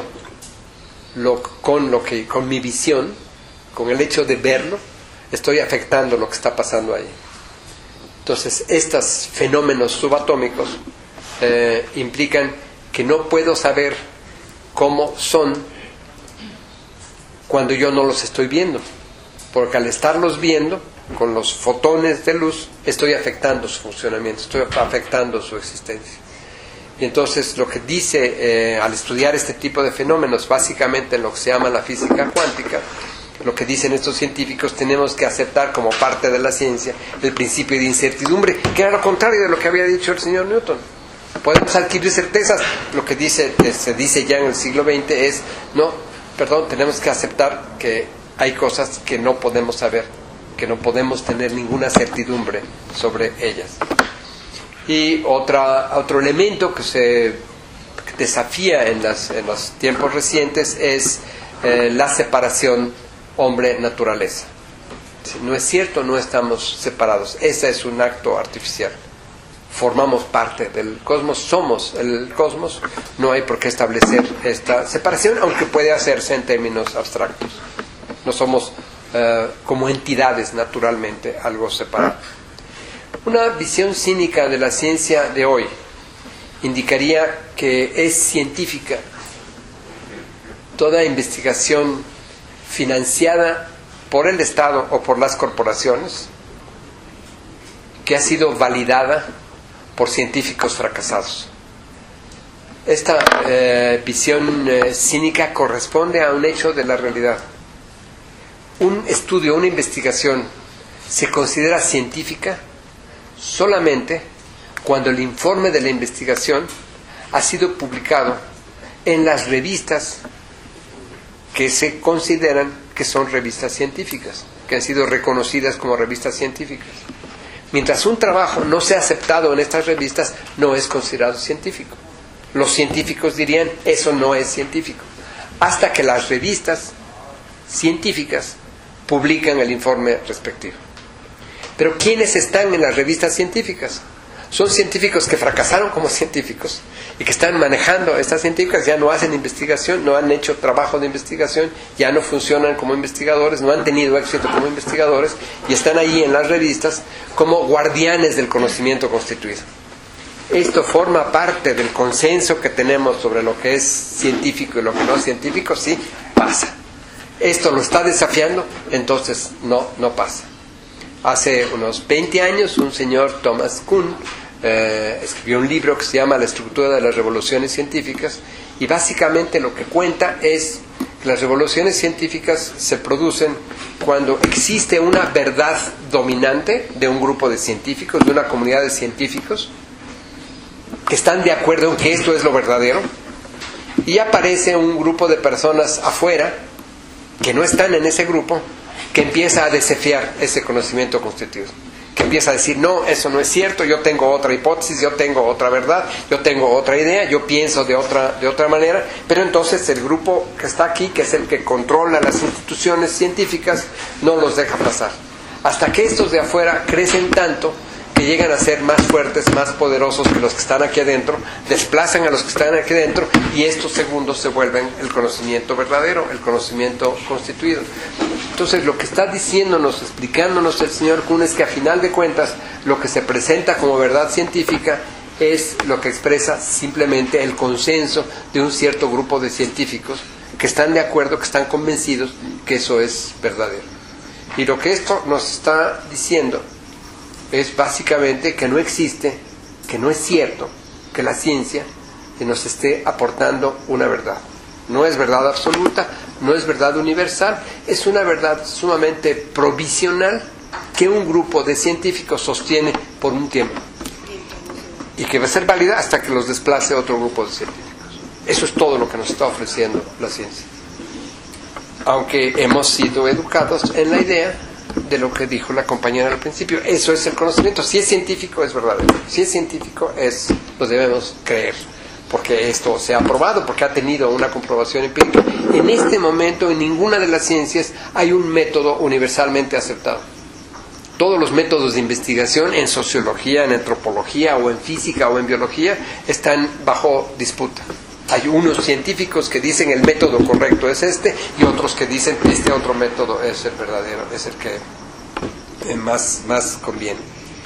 con mi visión, con el hecho de verlo, estoy afectando lo que está pasando ahí. Entonces, estos fenómenos subatómicos implican que no puedo saber cómo son cuando yo no los estoy viendo, porque al estarlos viendo con los fotones de luz estoy afectando su funcionamiento, estoy afectando su existencia. Y entonces lo que dice al estudiar este tipo de fenómenos, básicamente en lo que se llama la física cuántica, lo que dicen estos científicos, tenemos que aceptar como parte de la ciencia el principio de incertidumbre, que era lo contrario de lo que había dicho el señor Newton. Podemos adquirir certezas. Lo que se dice ya en el siglo XX es, tenemos que aceptar que hay cosas que no podemos saber, que no podemos tener ninguna certidumbre sobre ellas. Y otro elemento que se desafía en los tiempos recientes es la separación hombre-naturaleza. No es cierto, no estamos separados. Ese es un acto artificial. Formamos parte del cosmos, somos el cosmos, no hay por qué establecer esta separación, aunque puede hacerse en términos abstractos. No somos como entidades naturalmente, algo separado. Una visión cínica de la ciencia de hoy indicaría que es científica toda investigación financiada por el Estado o por las corporaciones que ha sido validada por científicos fracasados. Esta visión cínica corresponde a un hecho de la realidad. Un estudio, una investigación se considera científica solamente cuando el informe de la investigación ha sido publicado en las revistas que se consideran que son revistas científicas, que han sido reconocidas como revistas científicas. Mientras un trabajo no sea aceptado en estas revistas, no es considerado científico. Los científicos dirían, eso no es científico, hasta que las revistas científicas publican el informe respectivo. Pero ¿quiénes están en las revistas científicas? Son científicos que fracasaron como científicos y que están manejando estas científicas, ya no hacen investigación, no han hecho trabajo de investigación, ya no funcionan como investigadores, no han tenido éxito como investigadores y están ahí en las revistas como guardianes del conocimiento constituido. Esto forma parte del consenso que tenemos sobre lo que es científico y lo que no es científico, sí, pasa. Esto lo está desafiando, entonces no pasa. Hace unos 20 años un señor, Thomas Kuhn, escribió un libro que se llama La estructura de las revoluciones científicas, y básicamente lo que cuenta es que las revoluciones científicas se producen cuando existe una verdad dominante de un grupo de científicos, de una comunidad de científicos que están de acuerdo en que esto es lo verdadero, y aparece un grupo de personas afuera que no están en ese grupo, que empieza a desafiar ese conocimiento constituido, que empieza a decir, no, eso no es cierto, yo tengo otra hipótesis, yo tengo otra verdad, yo tengo otra idea, yo pienso de otra manera. Pero entonces el grupo que está aquí, que es el que controla las instituciones científicas, no los deja pasar, hasta que estos de afuera crecen tanto que llegan a ser más fuertes, más poderosos que los que están aquí adentro, desplazan a los que están aquí adentro, y estos segundos se vuelven el conocimiento verdadero, el conocimiento constituido. Entonces lo que está diciéndonos, explicándonos el señor Kuhn es que a final de cuentas lo que se presenta como verdad científica es lo que expresa simplemente el consenso de un cierto grupo de científicos que están de acuerdo, que están convencidos que eso es verdadero. Y lo que esto nos está diciendo es básicamente que no existe, que no es cierto que la ciencia nos esté aportando una verdad. No es verdad absoluta, no es verdad universal, es una verdad sumamente provisional que un grupo de científicos sostiene por un tiempo y que va a ser válida hasta que los desplace otro grupo de científicos. Eso es todo lo que nos está ofreciendo la ciencia. Aunque hemos sido educados en la idea de lo que dijo la compañera al principio, eso es el conocimiento. Si es científico, es verdadero. Si es científico, lo debemos creer, porque esto se ha probado, porque ha tenido una comprobación empírica. En este momento, en ninguna de las ciencias hay un método universalmente aceptado. Todos los métodos de investigación en sociología, en antropología, o en física, o en biología, están bajo disputa. Hay unos científicos que dicen el método correcto es este, y otros que dicen este otro método es el verdadero, es el que más conviene.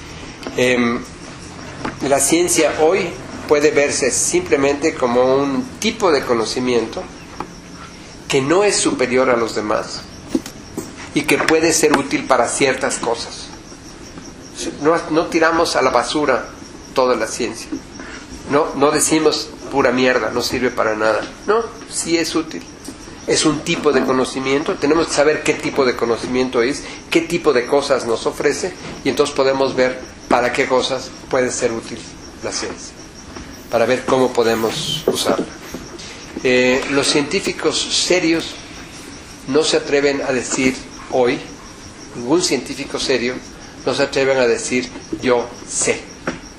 La ciencia hoy puede verse simplemente como un tipo de conocimiento que no es superior a los demás y que puede ser útil para ciertas cosas. No tiramos a la basura toda la ciencia. No decimos pura mierda, no sirve para nada. No, sí es útil. Es un tipo de conocimiento. Tenemos que saber qué tipo de conocimiento es, qué tipo de cosas nos ofrece, y entonces podemos ver para qué cosas puede ser útil la ciencia, para ver cómo podemos usarla. Los científicos serios no se atreven a decir hoy, ningún científico serio no se atreven a decir yo sé.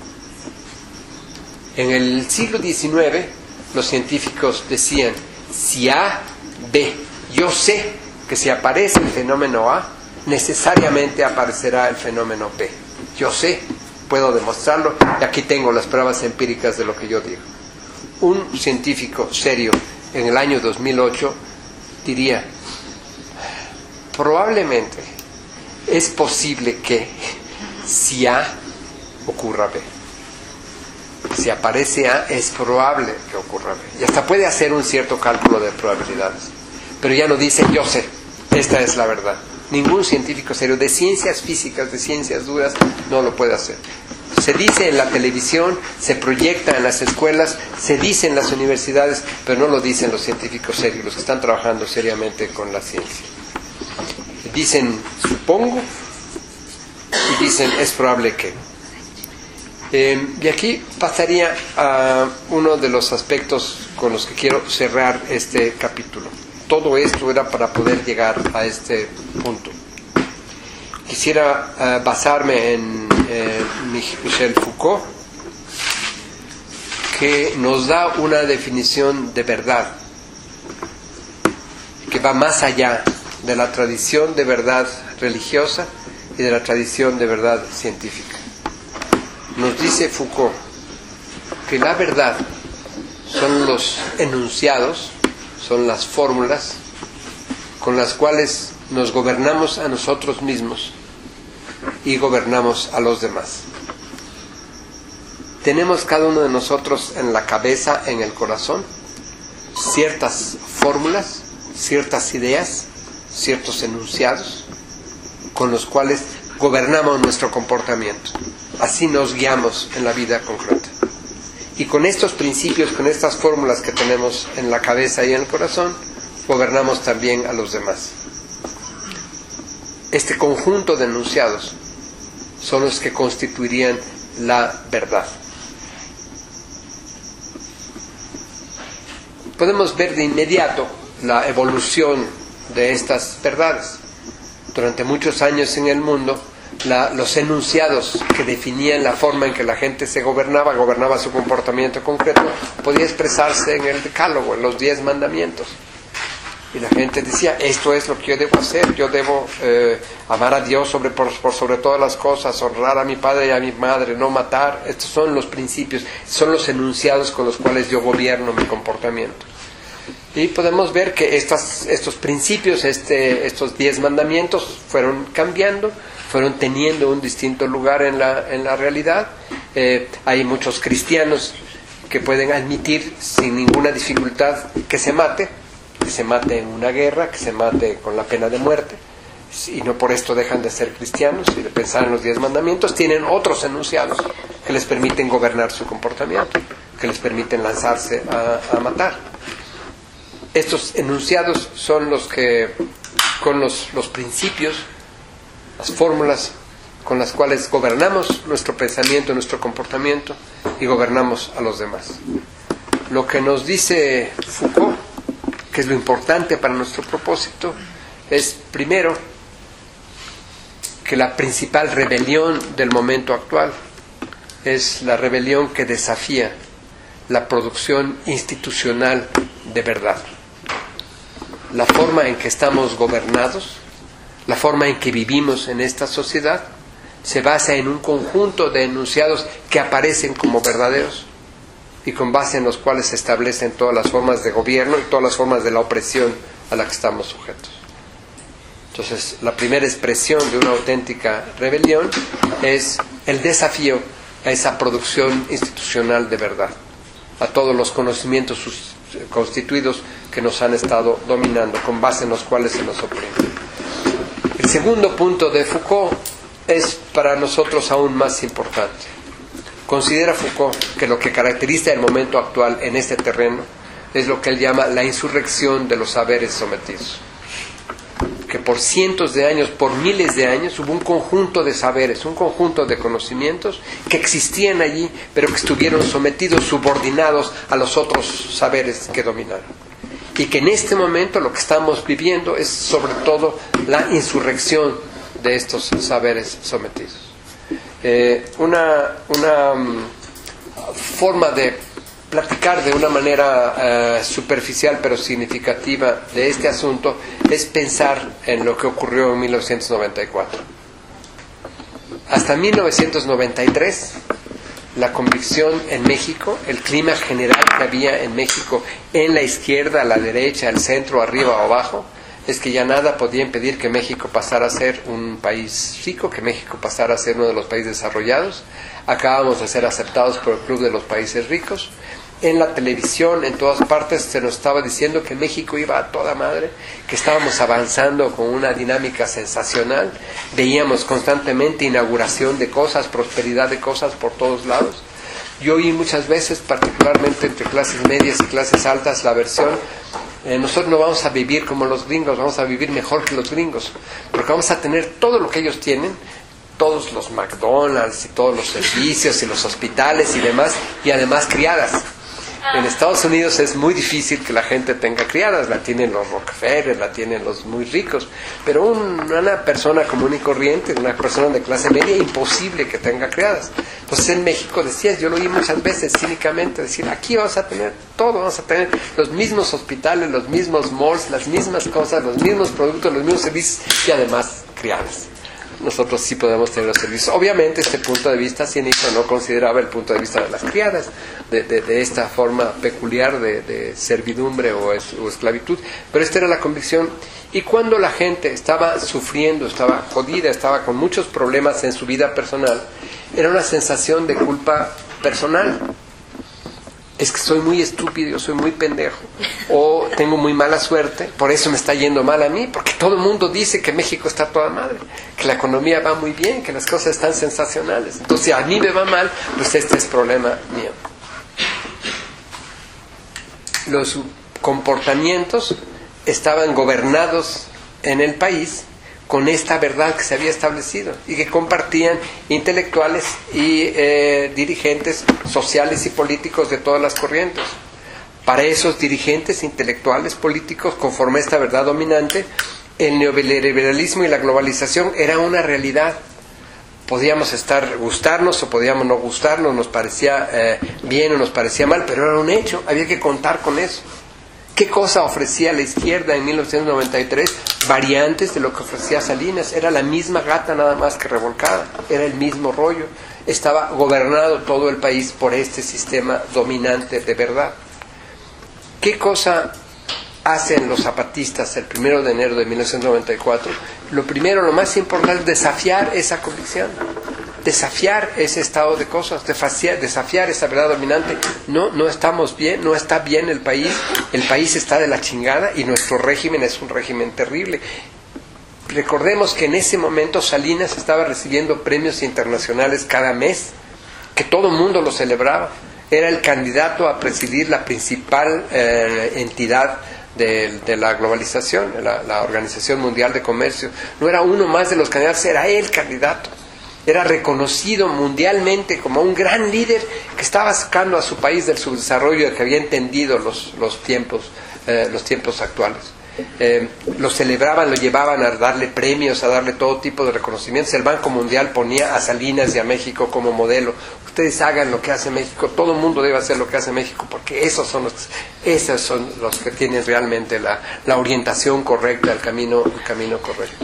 En el siglo XIX los científicos decían, si A, B, yo sé que si aparece el fenómeno A, necesariamente aparecerá el fenómeno B. Yo sé, puedo demostrarlo, y aquí tengo las pruebas empíricas de lo que yo digo. Un científico serio en el año 2008 diría, probablemente es posible que si A ocurra B. Si aparece A, es probable que ocurra B. Y hasta puede hacer un cierto cálculo de probabilidades. Pero ya no dice, yo sé, esta es la verdad. Ningún científico serio de ciencias físicas, de ciencias duras, no lo puede hacer. Se dice en la televisión, se proyecta en las escuelas, se dice en las universidades, pero no lo dicen los científicos serios, los que están trabajando seriamente con la ciencia. Dicen, supongo, y dicen, es probable que. Y aquí pasaría a uno de los aspectos con los que quiero cerrar este capítulo. Todo esto era para poder llegar a este punto. Quisiera basarme en Michel Foucault, que nos da una definición de verdad, que va más allá de la tradición de verdad religiosa y de la tradición de verdad científica. Nos dice Foucault que la verdad son los enunciados, son las fórmulas con las cuales nos gobernamos a nosotros mismos y gobernamos a los demás. Tenemos cada uno de nosotros en la cabeza, en el corazón, ciertas fórmulas, ciertas ideas, ciertos enunciados con los cuales gobernamos nuestro comportamiento. Así nos guiamos en la vida concreta. Y con estos principios, con estas fórmulas que tenemos en la cabeza y en el corazón, gobernamos también a los demás. Este conjunto de enunciados son los que constituirían la verdad. Podemos ver de inmediato la evolución de estas verdades. Durante muchos años en el mundo, los enunciados que definían la forma en que la gente se gobernaba su comportamiento concreto, podía expresarse en el Decálogo, en los 10 mandamientos. Y la gente decía, esto es lo que yo debo hacer, yo debo amar a Dios por sobre todas las cosas, honrar a mi padre y a mi madre, no matar. Estos son los principios, son los enunciados con los cuales yo gobierno mi comportamiento. Y podemos ver que estos principios, estos 10 mandamientos fueron cambiando, fueron teniendo un distinto lugar en la realidad. Hay muchos cristianos que pueden admitir sin ninguna dificultad que se mate en una guerra, que se mate con la pena de muerte, y no por esto dejan de ser cristianos y de pensar en los 10 mandamientos. Tienen otros enunciados que les permiten gobernar su comportamiento, que les permiten lanzarse a matar. Estos enunciados son los que, con los principios, las fórmulas con las cuales gobernamos nuestro pensamiento, nuestro comportamiento y gobernamos a los demás. Lo que nos dice Foucault, que es lo importante para nuestro propósito, es primero que la principal rebelión del momento actual es la rebelión que desafía la producción institucional de verdad. La forma en que estamos gobernados, la forma en que vivimos en esta sociedad, se basa en un conjunto de enunciados que aparecen como verdaderos y con base en los cuales se establecen todas las formas de gobierno y todas las formas de la opresión a la que estamos sujetos. Entonces, la primera expresión de una auténtica rebelión es el desafío a esa producción institucional de verdad, a todos los conocimientos constituidos que nos han estado dominando, con base en los cuales se nos oprime. El segundo punto de Foucault es para nosotros aún más importante. Considera Foucault que lo que caracteriza el momento actual en este terreno es lo que él llama la insurrección de los saberes sometidos. Que por cientos de años, por miles de años, hubo un conjunto de saberes, un conjunto de conocimientos que existían allí, pero que estuvieron sometidos, subordinados a los otros saberes que dominaron. Y que en este momento lo que estamos viviendo es sobre todo la insurrección de estos saberes sometidos. Una forma de platicar de una manera superficial pero significativa de este asunto es pensar en lo que ocurrió en 1994. Hasta 1993, la convicción en México, el clima general que había en México, en la izquierda, a la derecha, al centro, arriba o abajo, es que ya nada podía impedir que México pasara a ser un país rico, que México pasara a ser uno de los países desarrollados. Acabamos de ser aceptados por el Club de los Países Ricos. En la televisión, en todas partes, se nos estaba diciendo que México iba a toda madre, que estábamos avanzando con una dinámica sensacional. Veíamos constantemente inauguración de cosas, prosperidad de cosas por todos lados. Yo oí muchas veces, particularmente entre clases medias y clases altas, la versión: nosotros no vamos a vivir como los gringos, vamos a vivir mejor que los gringos, porque vamos a tener todo lo que ellos tienen, todos los McDonald's y todos los servicios y los hospitales y demás, y además criadas. En Estados Unidos es muy difícil que la gente tenga criadas, la tienen los Rockefeller, la tienen los muy ricos, pero una persona común y corriente, una persona de clase media, imposible que tenga criadas. Entonces en México decías, yo lo oí muchas veces cínicamente decir: aquí vamos a tener todo, vamos a tener los mismos hospitales, los mismos malls, las mismas cosas, los mismos productos, los mismos servicios y además criadas. Nosotros sí podemos tener los servicios. Obviamente este punto de vista cínico no consideraba el punto de vista de las criadas, de esta forma peculiar de servidumbre o esclavitud, pero esta era la convicción. Y cuando la gente estaba sufriendo, estaba jodida, estaba con muchos problemas en su vida personal, era una sensación de culpa personal. Es que soy muy estúpido, soy muy pendejo, o tengo muy mala suerte, por eso me está yendo mal a mí, porque todo el mundo dice que México está toda madre, que la economía va muy bien, que las cosas están sensacionales. Entonces, si a mí me va mal, pues este es problema mío. Los comportamientos estaban gobernados en el país con esta verdad que se había establecido y que compartían intelectuales y dirigentes sociales y políticos de todas las corrientes. Para esos dirigentes intelectuales políticos, conforme a esta verdad dominante, el neoliberalismo y la globalización era una realidad. Podíamos gustarnos o podíamos no gustarnos, nos parecía bien o nos parecía mal, pero era un hecho, había que contar con eso. ¿Qué cosa ofrecía la izquierda en 1993? Variantes de lo que ofrecía Salinas. Era la misma gata, nada más que revolcada. Era el mismo rollo. Estaba gobernado todo el país por este sistema dominante de verdad. ¿Qué cosa hacen los zapatistas el 1 de enero de 1994? Lo primero, lo más importante, es desafiar esa convicción. Desafiar ese estado de cosas, desafiar esa verdad dominante. No estamos bien, no está bien el país está de la chingada y nuestro régimen es un régimen terrible. Recordemos que en ese momento Salinas estaba recibiendo premios internacionales cada mes, que todo el mundo lo celebraba. Era el candidato a presidir la principal entidad de la globalización, la Organización Mundial de Comercio. No era uno más de los candidatos, era el candidato. Era reconocido mundialmente como un gran líder que estaba sacando a su país del subdesarrollo y que había entendido los tiempos actuales. Lo celebraban, lo llevaban a darle premios, a darle todo tipo de reconocimientos. El Banco Mundial ponía a Salinas y a México como modelo. Ustedes hagan lo que hace México, todo el mundo debe hacer lo que hace México, porque esos son los que tienen realmente la orientación correcta, el camino correcto.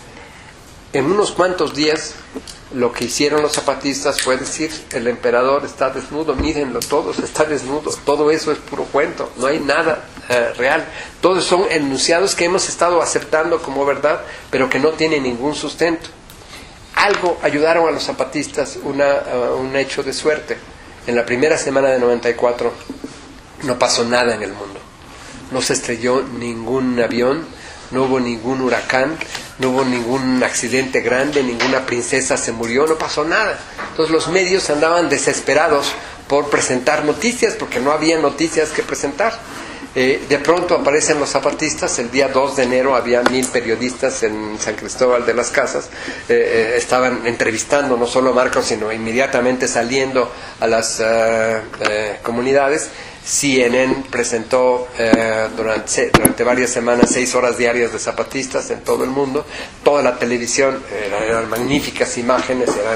En unos cuantos días, lo que hicieron los zapatistas fue decir: el emperador está desnudo, mírenlo, todos está desnudo, todo eso es puro cuento, no hay nada real, todos son enunciados que hemos estado aceptando como verdad, pero que no tienen ningún sustento. Algo ayudaron a los zapatistas, un hecho de suerte. En la primera semana de 94 no pasó nada en el mundo, no se estrelló ningún avión, no hubo ningún huracán, no hubo ningún accidente grande, ninguna princesa se murió, no pasó nada. Entonces los medios andaban desesperados por presentar noticias, porque no había noticias que presentar. De pronto aparecen los zapatistas. El día 2 de enero había 1000 periodistas en San Cristóbal de las Casas. Estaban entrevistando no solo a Marcos, sino inmediatamente saliendo a las comunidades. CNN presentó durante varias semanas 6 horas diarias de zapatistas en todo el mundo. Toda la televisión, eran magníficas imágenes, eran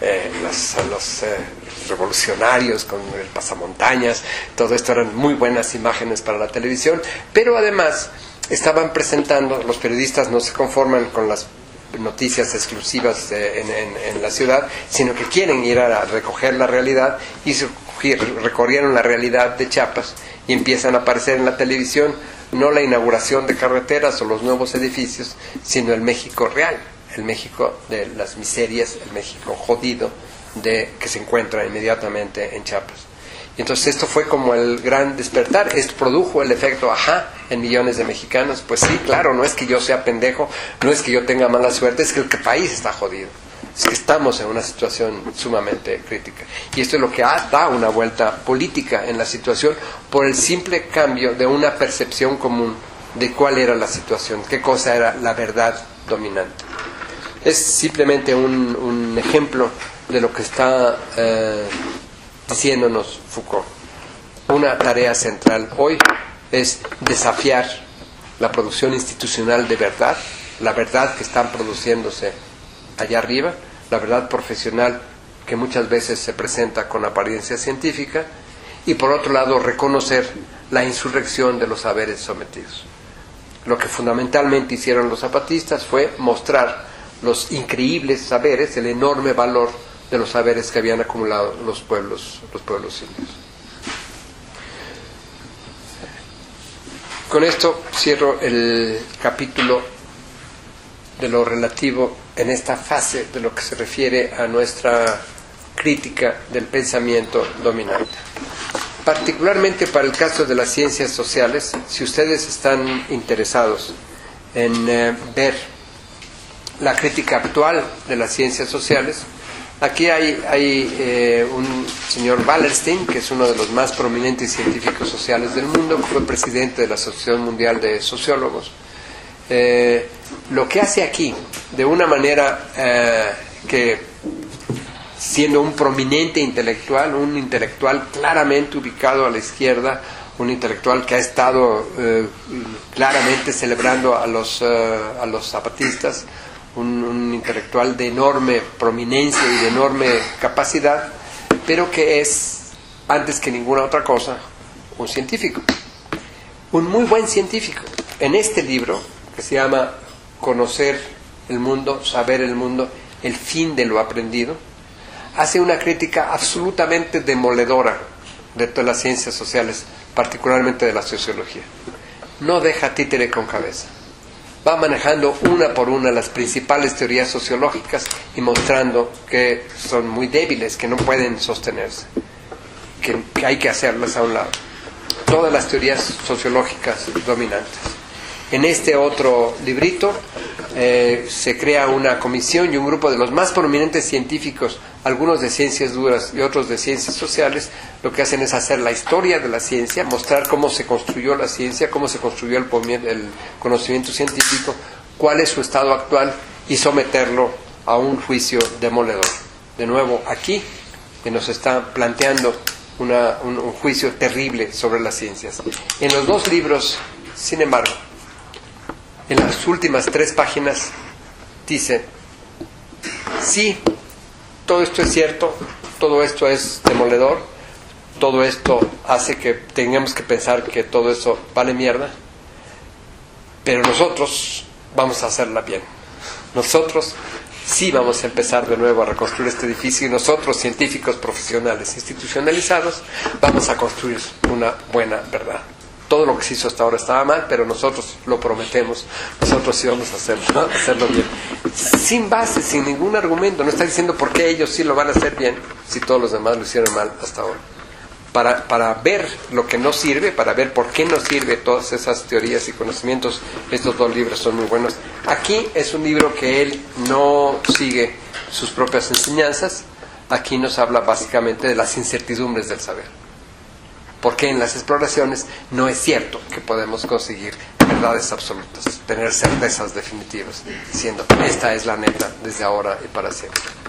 los revolucionarios con el pasamontañas, todo esto eran muy buenas imágenes para la televisión, pero además estaban presentando, los periodistas no se conforman con las noticias exclusivas en la ciudad, sino que quieren ir a recoger la realidad, y recorrieron la realidad de Chiapas y empiezan a aparecer en la televisión no la inauguración de carreteras o los nuevos edificios, sino el México real, el México de las miserias, el México jodido que se encuentra inmediatamente en Chiapas. Y entonces esto fue como el gran despertar. Esto produjo el efecto ajá en millones de mexicanos. Pues sí, claro, no es que yo sea pendejo, no es que yo tenga mala suerte, es que el país está jodido, es que estamos en una situación sumamente crítica. Y esto es lo que da una vuelta política en la situación por el simple cambio de una percepción común de cuál era la situación, qué cosa era la verdad dominante. Es simplemente un ejemplo de lo que está diciéndonos Foucault. Una tarea central hoy es desafiar la producción institucional de verdad, la verdad que está produciéndose allá arriba, la verdad profesional que muchas veces se presenta con apariencia científica, y por otro lado reconocer la insurrección de los saberes sometidos. Lo que fundamentalmente hicieron los zapatistas fue mostrar los increíbles saberes, el enorme valor de los saberes que habían acumulado los pueblos indios. Con esto cierro el capítulo de lo relativo en esta fase de lo que se refiere a nuestra crítica del pensamiento dominante. Particularmente para el caso de las ciencias sociales, si ustedes están interesados en ver la crítica actual de las ciencias sociales, aquí hay un señor Wallerstein, que es uno de los más prominentes científicos sociales del mundo, que fue presidente de la Asociación Mundial de Sociólogos. Lo que hace aquí, de una manera que, siendo un prominente intelectual, un intelectual claramente ubicado a la izquierda, un intelectual que ha estado claramente celebrando a los zapatistas, un intelectual de enorme prominencia y de enorme capacidad, pero que es, antes que ninguna otra cosa, un científico, un muy buen científico. En este libro, que se llama Conocer el mundo, saber el mundo, el fin de lo aprendido, hace una crítica absolutamente demoledora de todas las ciencias sociales, particularmente de la sociología. No deja títere con cabeza. Va manejando una por una las principales teorías sociológicas y mostrando que son muy débiles, que no pueden sostenerse, que hay que hacerlas a un lado. Todas las teorías sociológicas dominantes. En este otro librito se crea una comisión y un grupo de los más prominentes científicos, algunos de ciencias duras y otros de ciencias sociales. Lo que hacen es hacer la historia de la ciencia, mostrar cómo se construyó la ciencia, cómo se construyó el conocimiento científico, cuál es su estado actual, y someterlo a un juicio demoledor. De nuevo, aquí que nos está planteando un juicio terrible sobre las ciencias. En los dos libros, sin embargo, en las últimas 3 páginas dice: sí, todo esto es cierto, todo esto es demoledor, todo esto hace que tengamos que pensar que todo eso vale mierda, pero nosotros vamos a hacerla bien. Nosotros sí vamos a empezar de nuevo a reconstruir este edificio, y nosotros, científicos profesionales institucionalizados, vamos a construir una buena verdad. Todo lo que se hizo hasta ahora estaba mal, pero nosotros lo prometemos, nosotros sí vamos a hacerlo bien. Sin base, sin ningún argumento. No está diciendo por qué ellos sí lo van a hacer bien si todos los demás lo hicieron mal hasta ahora. Para ver lo que no sirve, para ver por qué no sirve todas esas teorías y conocimientos, estos 2 libros son muy buenos. Aquí es un libro que él no sigue sus propias enseñanzas. Aquí nos habla básicamente de las incertidumbres del saber. Porque en las exploraciones no es cierto que podemos conseguir verdades absolutas, tener certezas definitivas, diciendo esta es la neta desde ahora y para siempre.